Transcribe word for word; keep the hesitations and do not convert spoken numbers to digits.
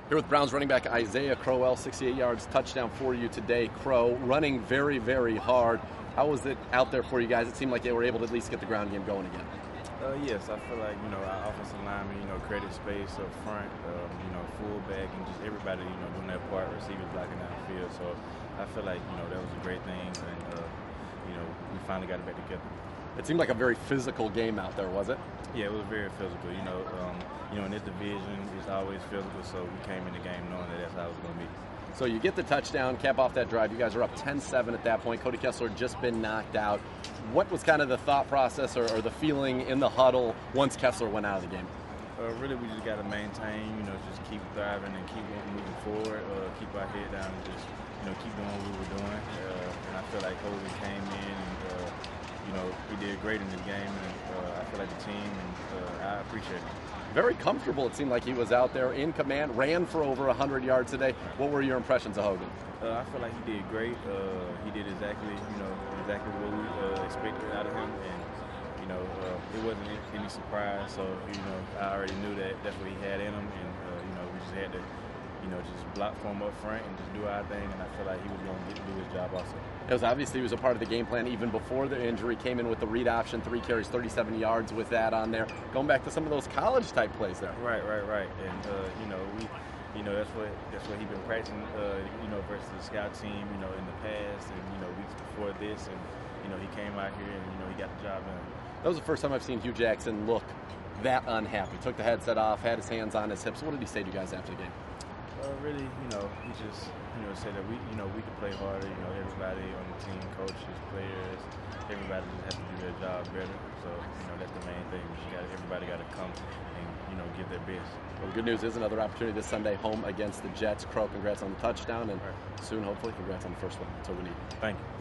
Here with Browns running back Isaiah Crowell, sixty-eight yards, touchdown for you today. Crow running very, very hard. How was it out there for you guys? It seemed like they were able to at least get the ground game going again. Uh, yes, I feel like, you know, our offensive linemen, you know, created space up front, um, you know, fullback, and just everybody, you know, doing their part, receivers blocking downfield. So I feel like, you know, that was a great thing, and, uh, you know, we finally got it back together. It seemed like a very physical game out there, was it? Yeah, it was very physical. You know, um, you know, in this division, it's always physical, so we came in the game knowing that that's how it was going to be. So you get the touchdown, cap off that drive. You guys are up ten seven at that point. Cody Kessler had just been knocked out. What was kind of the thought process or, or the feeling in the huddle once Kessler went out of the game? Uh, really, we just got to maintain, you know, just keep thriving and keep moving forward, uh, keep our head down and just, you know, keep doing what we were doing. Uh, and I feel like Cody came in and, uh, you know, he did great in this game, and uh, I feel like the team, and uh, I appreciate it. Very comfortable, it seemed like he was out there in command, ran for over one hundred yards today. What were your impressions of Hogan? Uh, I feel like he did great. Uh, he did exactly, you know, exactly what we uh, expected out of him, and you know, uh, it wasn't any surprise. So you know, I already knew that that's what he had in him, and uh, you know, we just had to, you know, just block for him up front and just do our thing. And I feel like he was going to get to do his job also. It was obviously he was a part of the game plan even before the injury. Came in with the read option, three carries, thirty-seven yards with that on there. Going back to some of those college type plays there. Right, right, right. And uh, you know, we, you know, that's what that's what he's been practicing. Uh, you know, versus the scout team. You know, in the past, and you know, weeks before this, and you know, he came out here and you know, he got the job done. That was the first time I've seen Hugh Jackson look that unhappy. Took the headset off, had his hands on his hips. What did he say to you guys after the game? Uh, really, you know, he just, you know, said that we, you know, we could play harder. You know, everybody on the team, coaches, players, everybody just has to do their job better. So, you know, that's the main thing. You got everybody got to come and, you know, give their best. Well, the good news is another opportunity this Sunday home against the Jets. Crow, congrats on the touchdown, and right. soon, hopefully, congrats on the first one. That's what we need. Thank you.